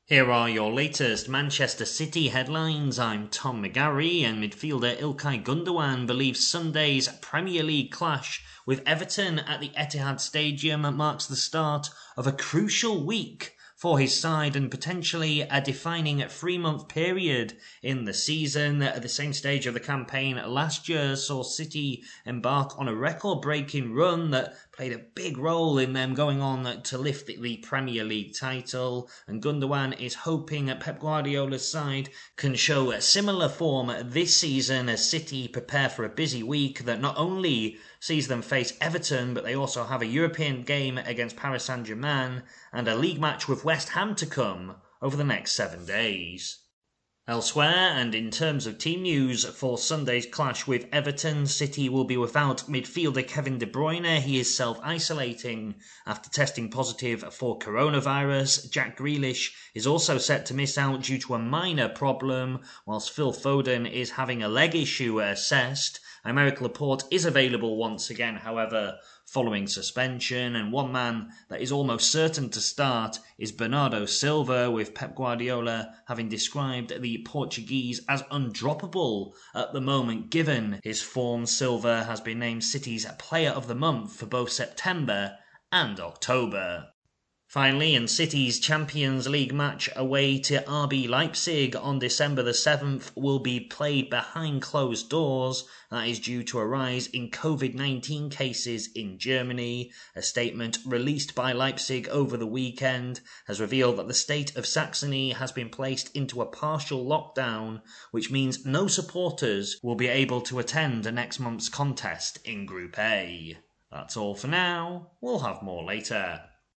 Here are your latest Manchester City headlines. I'm Tom McGarry, and midfielder Ilkay Gundogan believes Sunday's Premier League clash with Everton at the Etihad Stadium marks the start of a crucial week for his side and potentially a defining 3-month period in the season. At the same stage of the campaign last year saw City embark on a record-breaking run that played a big role in them going on to lift the Premier League title, and Gundogan is hoping Pep Guardiola's side can show a similar form this season as City prepare for a busy week that not only sees them face Everton, but they also have a European game against Paris Saint-Germain and a league match with West Ham to come over the next 7 days. Elsewhere, and in terms of team news, for Sunday's clash with Everton, City will be without midfielder Kevin De Bruyne. He is self-isolating after testing positive for coronavirus. Jack Grealish is also set to miss out due to a minor problem, whilst Phil Foden is having a leg issue assessed. Aymeric Laporte is available once again, however, following suspension, and one man that is almost certain to start is Bernardo Silva, with Pep Guardiola having described the Portuguese as undroppable at the moment given his form. Silva has been named City's Player of the Month for both September and October. Finally, in City's Champions League match away to RB Leipzig on December the 7th will be played behind closed doors. That is due to a rise in COVID-19 cases in Germany. A statement released by Leipzig over the weekend has revealed that the state of Saxony has been placed into a partial lockdown, which means no supporters will be able to attend next month's contest in Group A. That's all for now. We'll have more later.